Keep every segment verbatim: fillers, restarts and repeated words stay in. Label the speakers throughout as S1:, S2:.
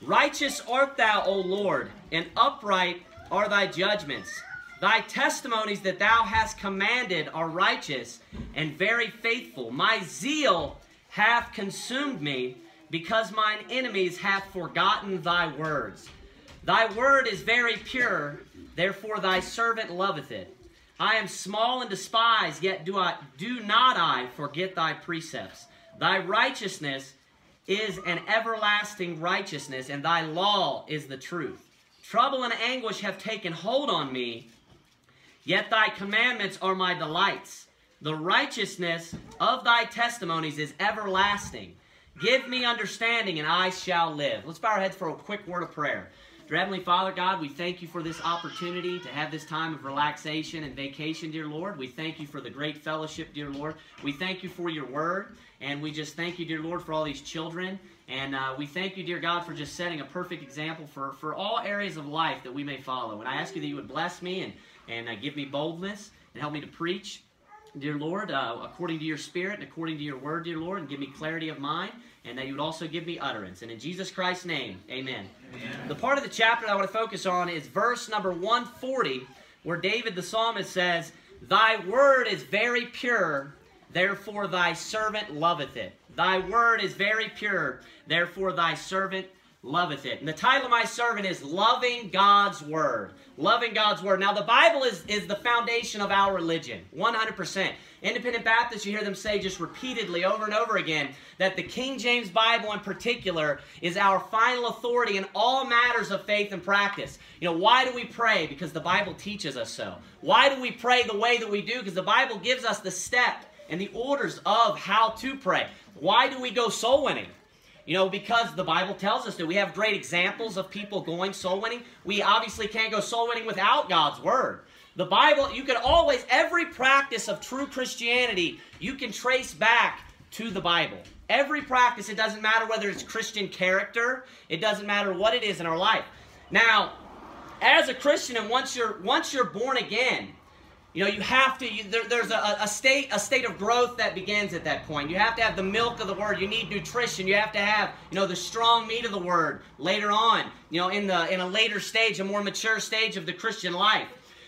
S1: Righteous art thou, O Lord, and upright are thy judgments. Thy testimonies that thou hast commanded are righteous and very faithful. My zeal hath consumed me, because mine enemies have forgotten thy words. Thy word is very pure, therefore thy servant loveth it. I am small and despised, yet do I do not I forget thy precepts. Thy righteousness is an everlasting righteousness, and thy law is the truth. Trouble and anguish have taken hold on me, yet thy commandments are my delights. The righteousness of thy testimonies is everlasting. Give me understanding, and I shall live. Let's bow our heads for a quick word of prayer. Dear Heavenly Father, God, we thank you for this opportunity to have this time of relaxation and vacation, dear Lord. We thank you for the great fellowship, dear Lord. We thank you for your word, and we just thank you, dear Lord, for all these children. And uh, we thank you, dear God, for just setting a perfect example for, for all areas of life that we may follow. And I ask you that you would bless me and, and uh, give me boldness and help me to preach, dear Lord, uh, according to your Spirit and according to your word, dear Lord, and give me clarity of mind, and that you would also give me utterance. And in Jesus Christ's name, amen. Amen. The part of the chapter that I want to focus on is verse number one forty, where David the psalmist says, Thy word is very pure, therefore thy servant loveth it. Thy word is very pure, therefore thy servant loveth it. And the title of my sermon is Loving God's Word. Loving God's Word. Now the Bible is, is the foundation of our religion, one hundred percent. Independent Baptists, you hear them say just repeatedly over and over again that the King James Bible in particular is our final authority in all matters of faith and practice. You know, why do we pray? Because the Bible teaches us so. Why do we pray the way that we do? Because the Bible gives us the step and the orders of how to pray. Why do we go soul winning? You know, because the Bible tells us that we have great examples of people going soul winning. We obviously can't go soul winning without God's Word. The Bible, you can always, every practice of true Christianity, you can trace back to the Bible. Every practice, it doesn't matter whether it's Christian character, it doesn't matter what it is in our life. Now, as a Christian, and once you're, once you're born again, you know, you have to, you, there, there's a, a, state, a state of growth that begins at that point. You have to have the milk of the Word. You need nutrition. You have to have, you know, the strong meat of the Word later on, you know, in, the, in a later stage, a more mature stage of the Christian life.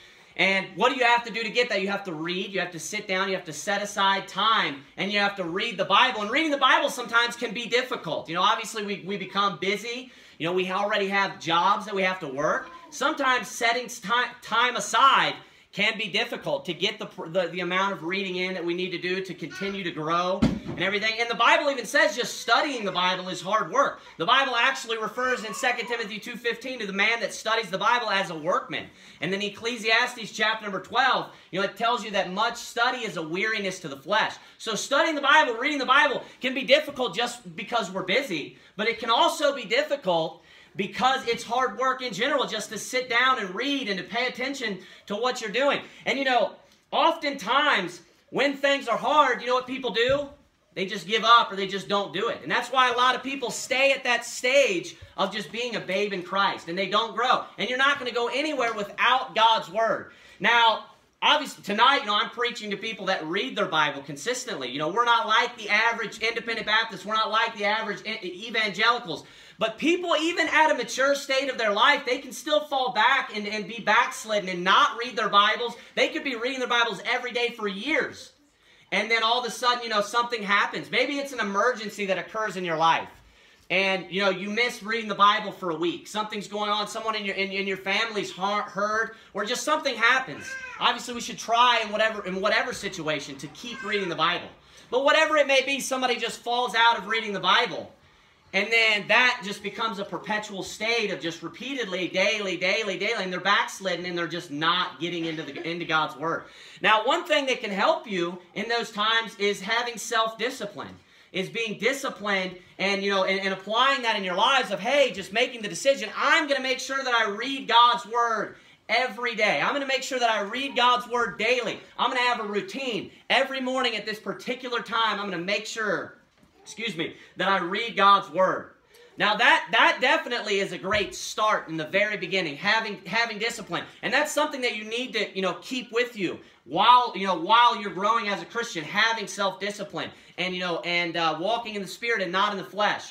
S1: And what do you have to do to get that? You have to read, you have to sit down, you have to set aside time, and you have to read the Bible. And reading the Bible sometimes can be difficult. You know, obviously we, we become busy. You know, we already have jobs that we have to work. Sometimes setting time, time aside can be difficult to get the, the, the amount of reading in that we need to do to continue to grow and everything. And the Bible even says just studying the Bible is hard work. The Bible actually refers in Second Timothy two fifteen to the man that studies the Bible as a workman. And then Ecclesiastes chapter number twelve, you know, it tells you that much study is a weariness to the flesh. So studying the Bible, reading the Bible can be difficult just because we're busy, but it can also be difficult because it's hard work in general just to sit down and read and to pay attention to what you're doing. And you know, oftentimes when things are hard, you know what people do? They just give up or they just don't do it. And that's why a lot of people stay at that stage of just being a babe in Christ and they don't grow. And you're not going to go anywhere without God's Word. Now, obviously, tonight, you know, I'm preaching to people that read their Bible consistently. You know, we're not like the average independent Baptist. We're not like the average evangelicals. But people, even at a mature state of their life, they can still fall back and, and be backslidden and not read their Bibles. They could be reading their Bibles every day for years. And then all of a sudden, you know, something happens. Maybe it's an emergency that occurs in your life. And, you know, you miss reading the Bible for a week. Something's going on. Someone in your, in, in your family's hurt. Or just something happens. Obviously, we should try in whatever, in whatever situation to keep reading the Bible. But whatever it may be, somebody just falls out of reading the Bible. And then that just becomes a perpetual state of just repeatedly, daily, daily, daily, and they're backslidden and they're just not getting into the into God's Word. Now, one thing that can help you in those times is having self-discipline, is being disciplined and, you know, and, and applying that in your lives of, hey, just making the decision, I'm going to make sure that I read God's Word every day. I'm going to make sure that I read God's Word daily. I'm going to have a routine. Every morning at this particular time, I'm going to make sure excuse me, that I read God's Word. Now that, that definitely is a great start in the very beginning, having, having discipline. And that's something that you need to, you know, keep with you while, you know, while you're growing as a Christian, having self-discipline and, you know, and uh, walking in the Spirit and not in the flesh.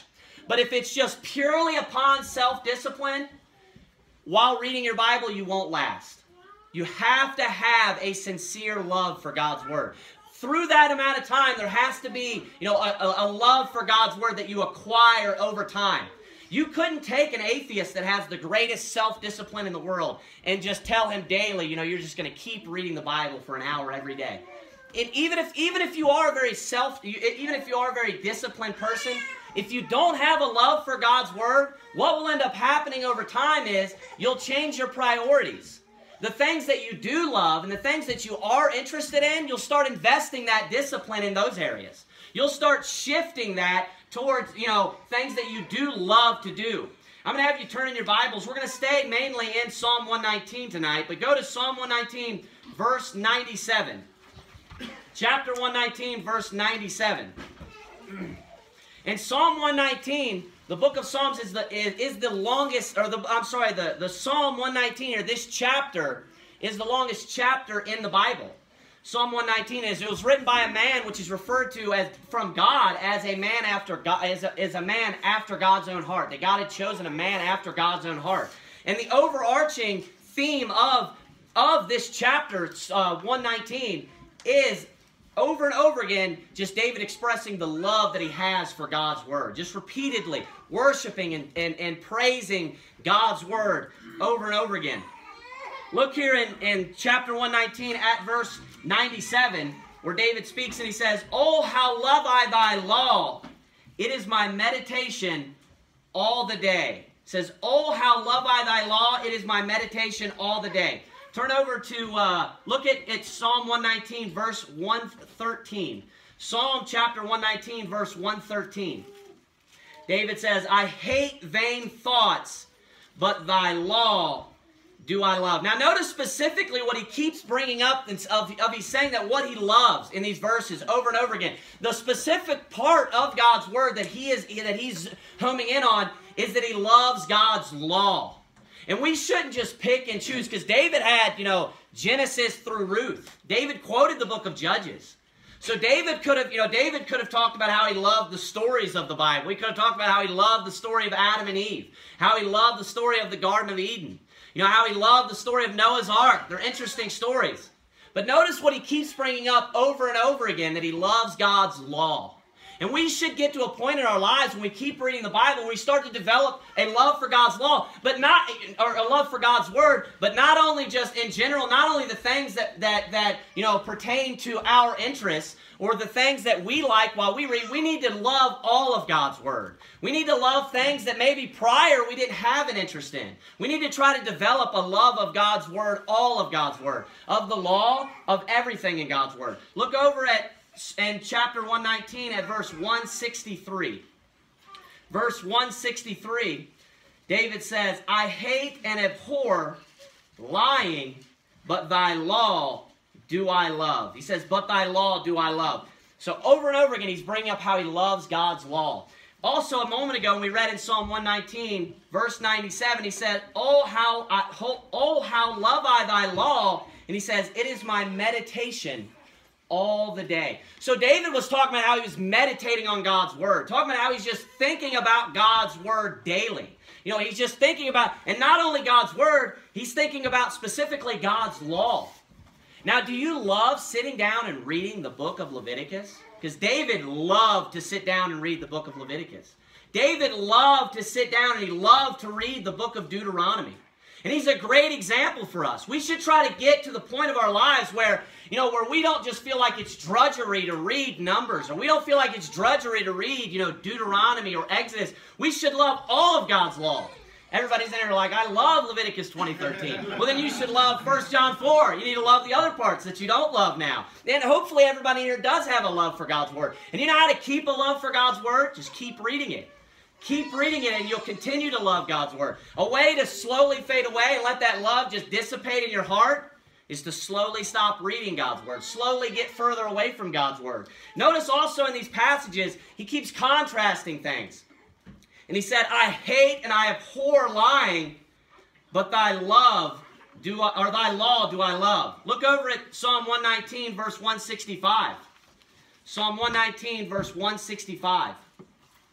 S1: But if it's just purely upon self-discipline, while reading your Bible, you won't last. You have to have a sincere love for God's Word. Through that amount of time, there has to be, you know, a, a love for God's Word that you acquire over time. You couldn't take an atheist that has the greatest self-discipline in the world and just tell him daily, you know, you're just going to keep reading the Bible for an hour every day. And even if even if you are a very self, even if you are a very disciplined person, if you don't have a love for God's Word, what will end up happening over time is you'll change your priorities. The things that you do love and the things that you are interested in, you'll start investing that discipline in those areas. You'll start shifting that towards, you know, things that you do love to do. I'm going to have you turn in your Bibles. We're going to stay mainly in Psalm one nineteen tonight, but go to Psalm one nineteen, verse ninety-seven. Chapter one nineteen, verse ninety-seven. In Psalm one nineteen, the book of Psalms is the is, is the longest, or the I'm sorry, the, the Psalm one nineteen, or this chapter, is the longest chapter in the Bible. Psalm one nineteen is, it was written by a man which is referred to as from God as a man after God, as a, as a man after God's own heart. That God had chosen a man after God's own heart. And the overarching theme of, of this chapter, uh, one nineteen, is over and over again, just David expressing the love that he has for God's Word. Just repeatedly worshiping and, and, and praising God's Word over and over again. Look here in, in chapter one nineteen at verse ninety-seven, where David speaks and he says, "Oh, how love I thy law! It is my meditation all the day." It says, "Oh, how love I thy law! It is my meditation all the day." Turn over to, uh, look at, at Psalm one nineteen, verse one thirteen. Psalm chapter one nineteen, verse one thirteen. David says, "I hate vain thoughts, but thy law do I love." Now notice specifically what he keeps bringing up of, of he's saying that what he loves in these verses over and over again. The specific part of God's Word that he is that he's homing in on is that he loves God's law. And we shouldn't just pick and choose, because David had, you know, Genesis through Ruth. David quoted the book of Judges. So David could have, you know, David could have talked about how he loved the stories of the Bible. He could have talked about how he loved the story of Adam and Eve, how he loved the story of the Garden of Eden, you know, how he loved the story of Noah's Ark. They're interesting stories. But notice what he keeps bringing up over and over again, that he loves God's law. And we should get to a point in our lives when we keep reading the Bible, where we start to develop a love for God's law, but not, or a love for God's Word, but not only just in general, not only the things that, that, that you know, pertain to our interests, or the things that we like while we read. We need to love all of God's Word. We need to love things that maybe prior we didn't have an interest in. We need to try to develop a love of God's Word, all of God's Word, of the law, of everything in God's Word. Look over at in chapter one nineteen at verse one sixty-three. Verse one sixty-three, David says, "I hate and abhor lying, but thy law do I love." He says, "But thy law do I love." So over and over again, he's bringing up how he loves God's law. Also, a moment ago, when we read in Psalm one nineteen, verse ninety-seven, he said, "Oh, how I, oh, how love I thy law." And he says, "It is my meditation all the day." So David was talking about how he was meditating on God's Word. Talking about how he's just thinking about God's Word daily. You know, he's just thinking about, and not only God's Word, he's thinking about specifically God's law. Now, do you love sitting down and reading the book of Leviticus? Because David loved to sit down and read the book of Leviticus. David loved to sit down and he loved to read the book of Deuteronomy. And he's a great example for us. We should try to get to the point of our lives where, you know, where we don't just feel like it's drudgery to read Numbers, or we don't feel like it's drudgery to read, you know, Deuteronomy or Exodus. We should love all of God's law. Everybody's in there like, "I love Leviticus twenty thirteen. Well, then you should love First John four. You need to love the other parts that you don't love now. And hopefully everybody here does have a love for God's Word. And you know how to keep a love for God's Word? Just keep reading it. Keep reading it and you'll continue to love God's Word. A way to slowly fade away and let that love just dissipate in your heart is to slowly stop reading God's Word. Slowly get further away from God's Word. Notice also in these passages, he keeps contrasting things. And he said, "I hate and I abhor lying, but thy love do I, or thy law do I love." Look over at Psalm one nineteen, verse one sixty-five. Psalm one nineteen, verse one sixty-five.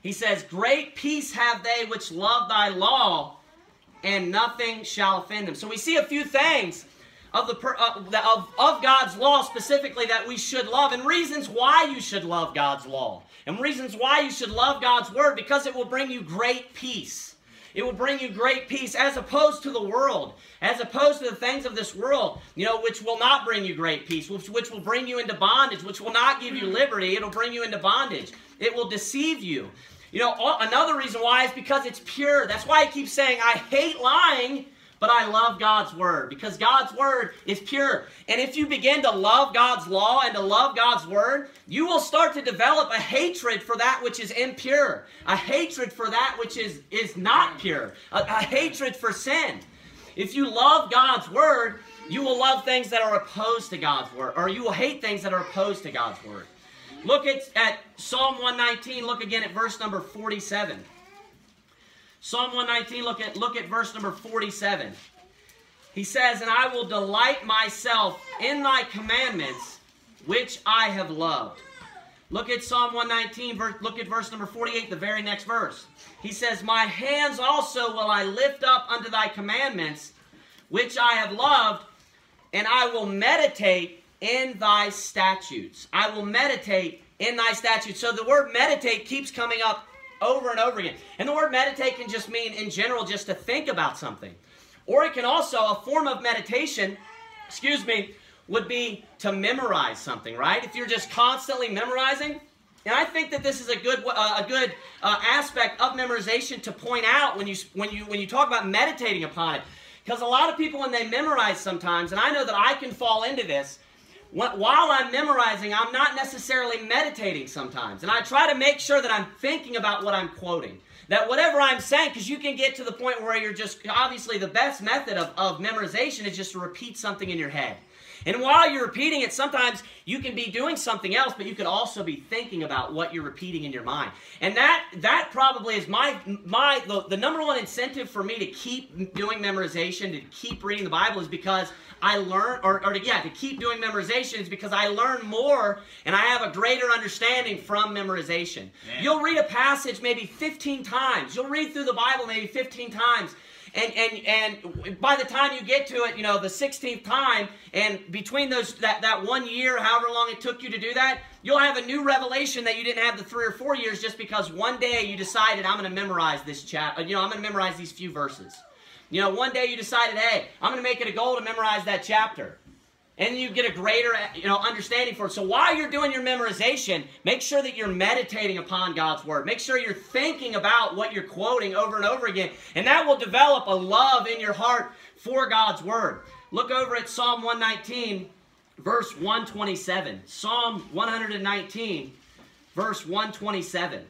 S1: He says, great peace have they which love thy law, and nothing shall offend them. So we see a few things of, the, uh, of, of God's law specifically that we should love, and reasons why you should love God's law, and reasons why you should love God's word, because it will bring you great peace. It will bring you great peace as opposed to the world, as opposed to the things of this world, you know, which will not bring you great peace, which, which will bring you into bondage, which will not give you liberty. It'll bring you into bondage. It will deceive you. You know, another reason why is because it's pure. That's why I keep saying I hate lying, but I love God's word, because God's word is pure. And if you begin to love God's law and to love God's word, you will start to develop a hatred for that which is impure, a hatred for that which is, is not pure, a, a hatred for sin. If you love God's word, you will love things that are opposed to God's word, or you will hate things that are opposed to God's word. Look at, at Psalm one nineteen. Look again at verse number forty-seven. Psalm one nineteen, look at, look at verse number forty-seven. He says, and I will delight myself in thy commandments, which I have loved. Look at Psalm one nineteen, verse, look at verse number forty-eight, the very next verse. He says, my hands also will I lift up unto thy commandments, which I have loved, and I will meditate in thy statutes. I will meditate in thy statutes. So the word meditate keeps coming up over and over again. And the word meditate can just mean, in general, just to think about something. Or it can also, a form of meditation, excuse me, would be to memorize something, right? If you're just constantly memorizing. And I think that this is a good, uh, a good uh, aspect of memorization to point out when you, when you, when you talk about meditating upon it. Because a lot of people, when they memorize sometimes, and I know that I can fall into this, while I'm memorizing, I'm not necessarily meditating sometimes. And I try to make sure that I'm thinking about what I'm quoting. That whatever I'm saying, because you can get to the point where you're just, obviously the best method of, of memorization is just to repeat something in your head. And while you're repeating it, sometimes you can be doing something else, but you could also be thinking about what you're repeating in your mind. And that that probably is my, my the, the number one incentive for me to keep doing memorization, to keep reading the Bible, is because I learn, or, or to, yeah, to keep doing memorization is because I learn more and I have a greater understanding from memorization. Man. You'll read a passage maybe fifteen times. You'll read through the Bible maybe fifteen times. And, and, and by the time you get to it, you know, the sixteenth time, and between those that, that one year, however long it took you to do that, you'll have a new revelation that you didn't have the three or four years just because one day you decided, I'm going to memorize this chapter, you know, I'm going to memorize these few verses. You know, one day you decided, hey, I'm going to make it a goal to memorize that chapter. And you get a greater, you know, understanding for it. So while you're doing your memorization, make sure that you're meditating upon God's word. Make sure you're thinking about what you're quoting over and over again. And that will develop a love in your heart for God's word. Look over at Psalm one nineteen, verse one twenty-seven. Psalm one nineteen, verse one twenty-seven.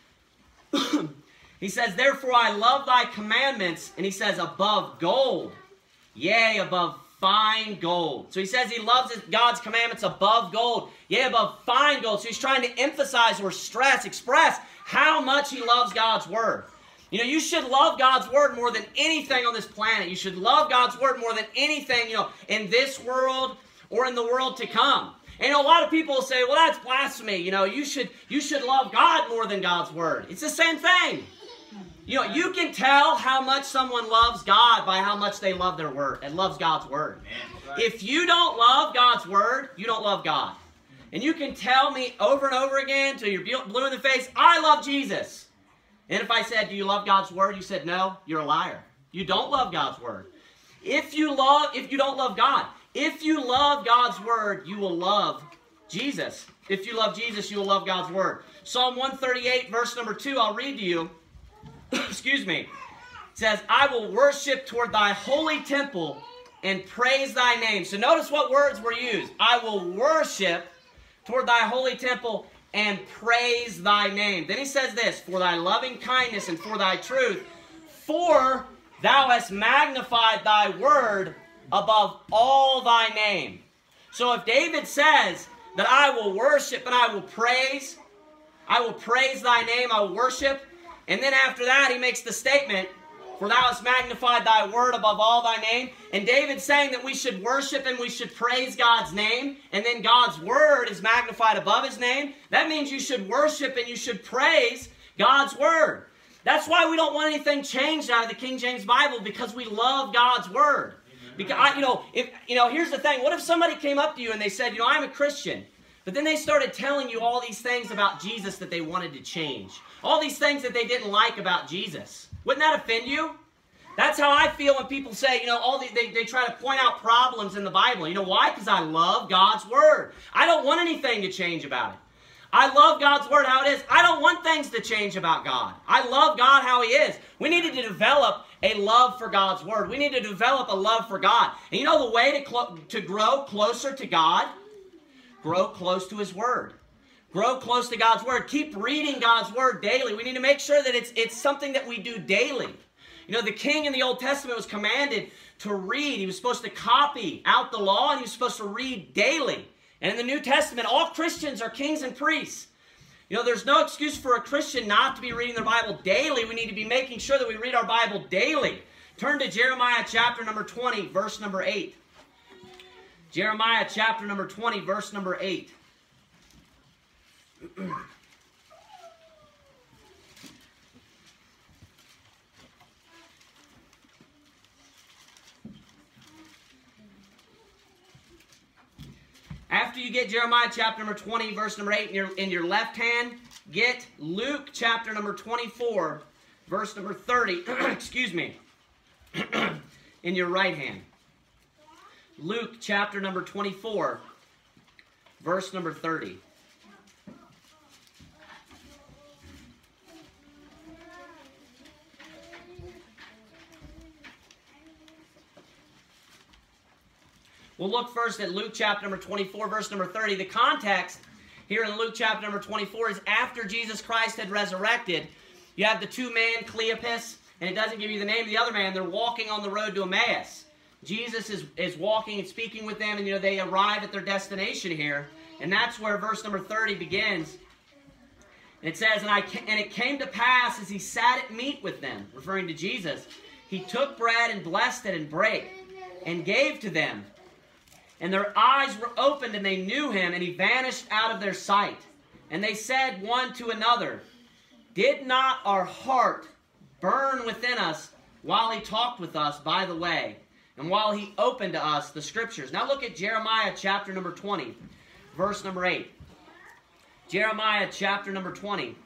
S1: He says, therefore I love thy commandments, and he says, above gold, yea, above fine gold. So he says he loves God's commandments above gold, yea, above fine gold. So he's trying to emphasize or stress, express how much he loves God's word. You know, you should love God's word more than anything on this planet. You should love God's word more than anything, you know, in this world or in the world to come. And you know, a lot of people will say, well, that's blasphemy. You know, you should, you should love God more than God's word. It's the same thing. You know, you can tell how much someone loves God by how much they love their word and loves God's word. Man, right. If you don't love God's word, you don't love God. And you can tell me over and over again till you're blue in the face, I love Jesus. And if I said, do you love God's word? You said, no, you're a liar. You don't love God's word. If you love, if you don't love God, if you love God's word, you will love Jesus. If you love Jesus, you will love God's word. Psalm one thirty-eight, verse number two, I'll read to you. Excuse me. It says, I will worship toward thy holy temple and praise thy name. So notice what words were used. I will worship toward thy holy temple and praise thy name. Then he says this, for thy loving kindness and for thy truth, for thou hast magnified thy word above all thy name. So if David says that I will worship and I will praise, I will praise thy name, I will worship, and then after that, he makes the statement, for thou hast magnified thy word above all thy name. And David's saying that we should worship and we should praise God's name. And then God's word is magnified above his name. That means you should worship and you should praise God's Word. That's why we don't want anything changed out of the King James Bible, because we love God's Word. Because I, you know, if you know, here's the thing. What if somebody came up to you and they said, you know, I'm a Christian, but then they started telling you all these things about Jesus that they wanted to change, all these things that they didn't like about Jesus? Wouldn't that offend you? That's how I feel when people say, you know, all the, they, they try to point out problems in the Bible. You know why? Because I love God's Word. I don't want anything to change about it. I love God's Word how it is. I don't want things to change about God. I love God how He is. We needed to develop a love for God's Word. We need to develop a love for God. And you know the way to, clo to grow closer to God? Grow close to His Word. Grow close to God's Word. Keep reading God's Word daily. We need to make sure that it's, it's something that we do daily. You know, the king in the Old Testament was commanded to read. He was supposed to copy out the law, and he was supposed to read daily. And in the New Testament, all Christians are kings and priests. You know, there's no excuse for a Christian not to be reading their Bible daily. We need to be making sure that we read our Bible daily. Turn to Jeremiah chapter number twenty, verse number eight. Jeremiah chapter number twenty, verse number eight. After you get Jeremiah chapter number twenty, verse number eight in your, in your left hand, get Luke chapter number twenty-four, verse number thirty, excuse me, in your right hand. Luke chapter number twenty-four, verse number thirty. We'll look first at Luke chapter number twenty-four, verse number thirty. The context here in Luke chapter number twenty-four is after Jesus Christ had resurrected. You have the two men, Cleopas, and it doesn't give you the name of the other man. They're walking on the road to Emmaus. Jesus is, is walking and speaking with them, and you know they arrive at their destination here. And that's where verse number thirty begins. And it says, and, I, and it came to pass as he sat at meat with them, referring to Jesus, he took bread and blessed it and brake, and gave to them. And their eyes were opened, and they knew him, and he vanished out of their sight. And they said one to another, did not our heart burn within us while he talked with us by the way, and while he opened to us the Scriptures? Now look at Jeremiah chapter number twenty, verse number eight. Jeremiah chapter number twenty,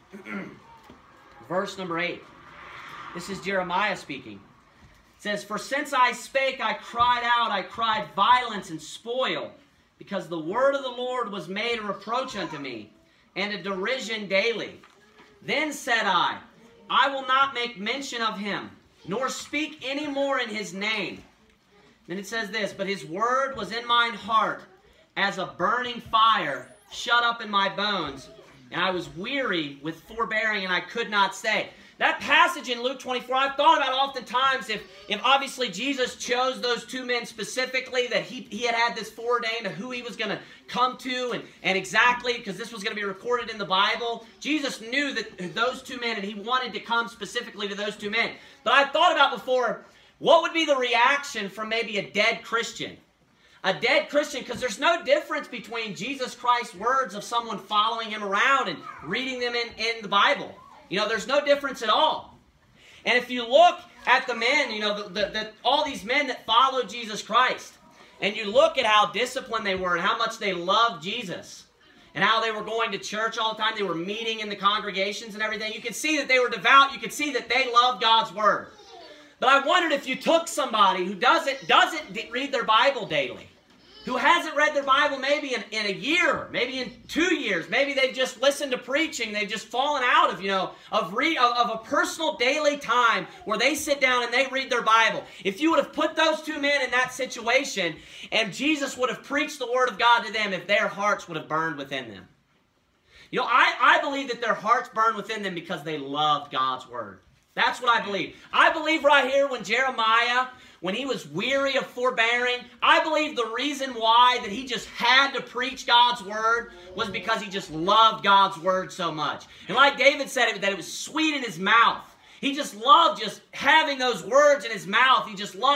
S1: verse number eight. This is Jeremiah speaking. It says, for since I spake, I cried out, I cried violence and spoil, because the word of the Lord was made a reproach unto me, and a derision daily. Then said I, I will not make mention of him, nor speak any more in his name. Then it says this, but his word was in mine heart, as a burning fire, shut up in my bones, and I was weary with forbearing, and I could not stay. That passage in Luke twenty-four, I've thought about oftentimes if, if obviously Jesus chose those two men specifically, that he, he had had this foreordained of who he was going to come to, and, and exactly, because this was going to be recorded in the Bible. Jesus knew that those two men, and he wanted to come specifically to those two men. But I've thought about before, what would be the reaction from maybe a dead Christian? A dead Christian, because there's no difference between Jesus Christ's words of someone following him around and reading them in, in the Bible. You know, there's no difference at all. And if you look at the men, you know, the, the, the, all these men that followed Jesus Christ, and you look at how disciplined they were and how much they loved Jesus, and how they were going to church all the time, they were meeting in the congregations and everything, you could see that they were devout, you could see that they loved God's Word. But I wondered if you took somebody who doesn't, doesn't read their Bible daily, who hasn't read their Bible maybe in, in a year, maybe in two years, maybe they've just listened to preaching, they've just fallen out of, you know, of, re, of, of a personal daily time where they sit down and they read their Bible. If you would have put those two men in that situation, and Jesus would have preached the Word of God to them, if their hearts would have burned within them. You know, I, I believe that their hearts burned within them because they loved God's Word. That's what I believe. I believe right here when Jeremiah, when he was weary of forbearing, I believe the reason why that he just had to preach God's Word was because he just loved God's Word so much. And like David said, that it was sweet in his mouth. He just loved just having those words in his mouth. He just loved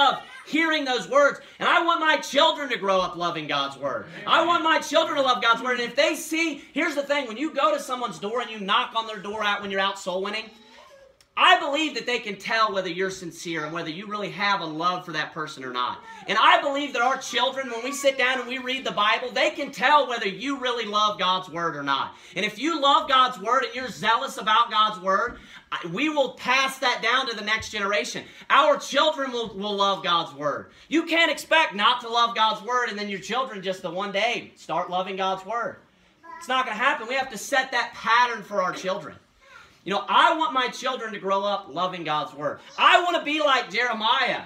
S1: hearing those words. And I want my children to grow up loving God's Word. I want my children to love God's Word. And if they see, here's the thing, when you go to someone's door and you knock on their door out when you're out soul winning, I believe that they can tell whether you're sincere and whether you really have a love for that person or not. And I believe that our children, when we sit down and we read the Bible, they can tell whether you really love God's Word or not. And if you love God's Word and you're zealous about God's Word, we will pass that down to the next generation. Our children will, will love God's Word. You can't expect not to love God's Word and then your children just the one day start loving God's Word. It's not going to happen. We have to set that pattern for our children. You know, I want my children to grow up loving God's Word. I want to be like Jeremiah.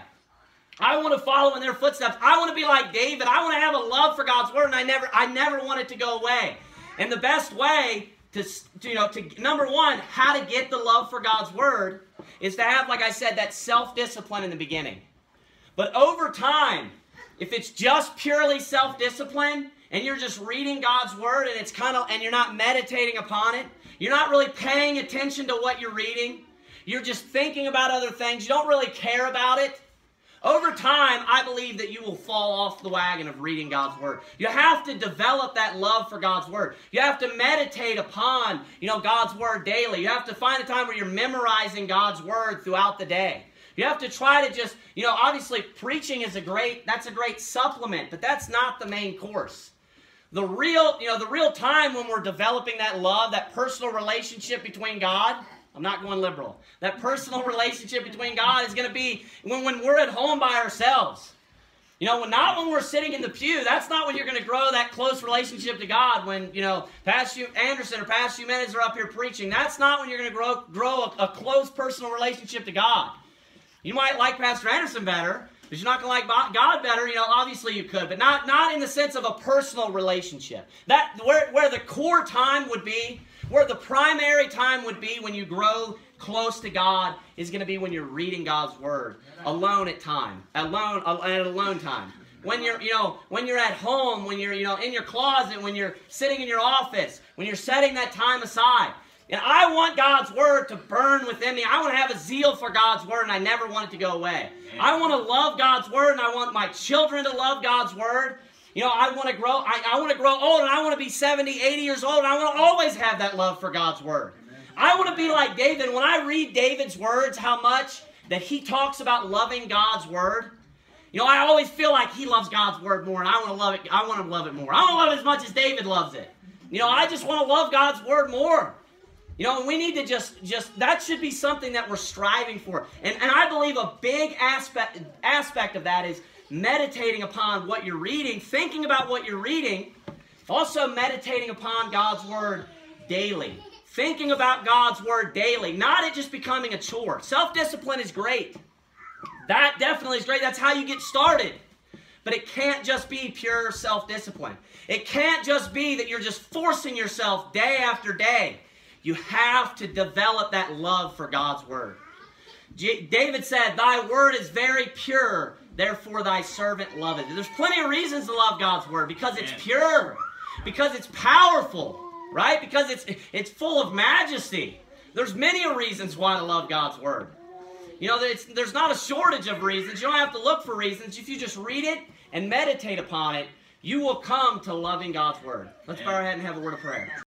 S1: I want to follow in their footsteps. I want to be like David. I want to have a love for God's Word, and I never, I never want it to go away. And the best way to, to, you know, to number one, how to get the love for God's Word is to have, like I said, that self-discipline in the beginning. But over time, if it's just purely self-discipline, and you're just reading God's Word, and it's kind of, and you're not meditating upon it, you're not really paying attention to what you're reading, you're just thinking about other things, you don't really care about it, over time, I believe that you will fall off the wagon of reading God's Word. You have to develop that love for God's Word. You have to meditate upon, you know, God's Word daily. You have to find a time where you're memorizing God's Word throughout the day. You have to try to just, you know, obviously preaching is a great, that's a great supplement, but that's not the main course. The real, you know, the real time when we're developing that love, that personal relationship between God, I'm not going liberal, that personal relationship between God is going to be when, when we're at home by ourselves. You know, not when we're sitting in the pew. That's not when you're going to grow that close relationship to God. When, you know, Pastor Anderson or Pastor Jimenez are up here preaching. That's not when you're going to grow, grow a, a close personal relationship to God. You might like Pastor Anderson better, but you're not going to like God better. You know, obviously you could, but not, not in the sense of a personal relationship. That where, where the core time would be, where the primary time would be when you grow close to God is going to be when you're reading God's Word alone at time, alone at alone time. When you're, you know, when you're at home, when you're, you know, in your closet, when you're sitting in your office, when you're setting that time aside. And I want God's Word to burn within me. I want to have a zeal for God's Word, and I never want it to go away. I want to love God's Word, and I want my children to love God's Word. You know, I want to grow, I, I want to grow old, and I want to be seventy, eighty years old, and I want to always have that love for God's Word. Amen. I want to be like David. When I read David's words, how much that he talks about loving God's Word, you know, I always feel like he loves God's Word more, and I want to love it, I want to love it more. I want to love it as much as David loves it. You know, I just want to love God's Word more. You know, and we need to just, just, that should be something that we're striving for. And, and I believe a big aspect, aspect of that is meditating upon what you're reading, thinking about what you're reading, also meditating upon God's Word daily. Thinking about God's Word daily, not it just becoming a chore. Self-discipline is great. That definitely is great. That's how you get started. But it can't just be pure self-discipline. It can't just be that you're just forcing yourself day after day. You have to develop that love for God's Word. J- David said, "Thy Word is very pure, therefore thy servant loveth." There's plenty of reasons to love God's Word. Because it's pure. Because it's powerful. Right? Because it's, it's full of majesty. There's many reasons why to love God's Word. You know, it's, there's not a shortage of reasons. You don't have to look for reasons. If you just read it and meditate upon it, you will come to loving God's Word. Let's bow our head and have a word of prayer.